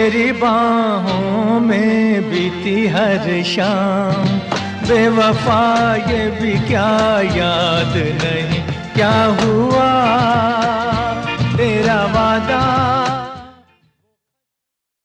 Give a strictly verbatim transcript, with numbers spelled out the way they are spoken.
तेरी बाहों में बीती हर शाम, बेवफा ये भी क्या याद नहीं क्या हुआ।